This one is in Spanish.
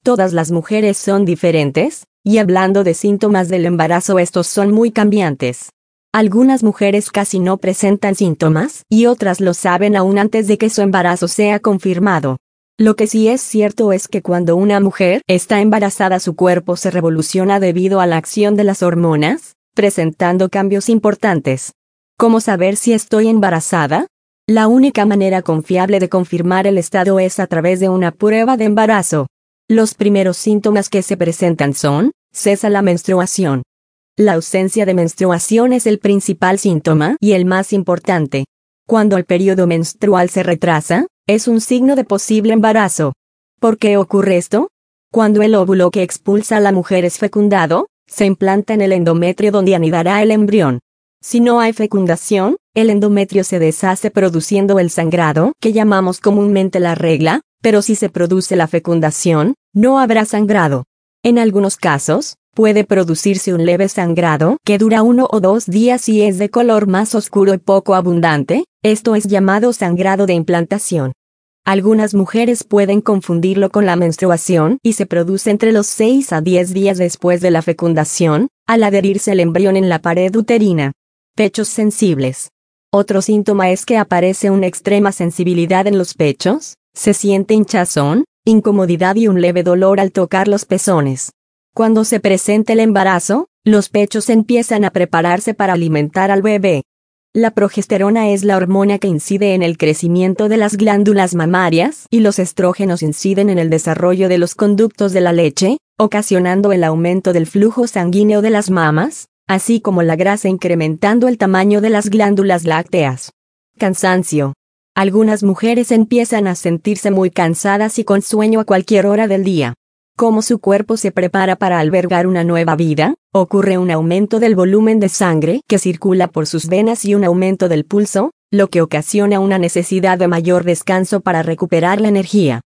todas las mujeres son diferentes, y hablando de síntomas del embarazo, estos son muy cambiantes. Algunas mujeres casi no presentan síntomas, y otras lo saben aún antes de que su embarazo sea confirmado. Lo que sí es cierto es que cuando una mujer está embarazada, su cuerpo se revoluciona debido a la acción de las hormonas, presentando cambios importantes. ¿Cómo saber si estoy embarazada? La única manera confiable de confirmar el estado es a través de una prueba de embarazo. Los primeros síntomas que se presentan son: cesa la menstruación. La ausencia de menstruación es el principal síntoma y el más importante. Cuando el periodo menstrual se retrasa, es un signo de posible embarazo. ¿Por qué ocurre esto? Cuando el óvulo que expulsa la mujer es fecundado, se implanta en el endometrio donde anidará el embrión. Si no hay fecundación, el endometrio se deshace produciendo el sangrado, que llamamos comúnmente la regla, pero si se produce la fecundación, no habrá sangrado. En algunos casos, puede producirse un leve sangrado que dura 1 o 2 días y es de color más oscuro y poco abundante, esto es llamado sangrado de implantación. Algunas mujeres pueden confundirlo con la menstruación y se produce entre los 6 a 10 días después de la fecundación, al adherirse el embrión en la pared uterina. Pechos sensibles. Otro síntoma es que aparece una extrema sensibilidad en los pechos, se siente hinchazón, incomodidad y un leve dolor al tocar los pezones. Cuando se presenta el embarazo, los pechos empiezan a prepararse para alimentar al bebé. La progesterona es la hormona que incide en el crecimiento de las glándulas mamarias y los estrógenos inciden en el desarrollo de los conductos de la leche, ocasionando el aumento del flujo sanguíneo de las mamas, así como la grasa incrementando el tamaño de las glándulas lácteas. Cansancio. Algunas mujeres empiezan a sentirse muy cansadas y con sueño a cualquier hora del día. Como su cuerpo se prepara para albergar una nueva vida, ocurre un aumento del volumen de sangre que circula por sus venas y un aumento del pulso, lo que ocasiona una necesidad de mayor descanso para recuperar la energía.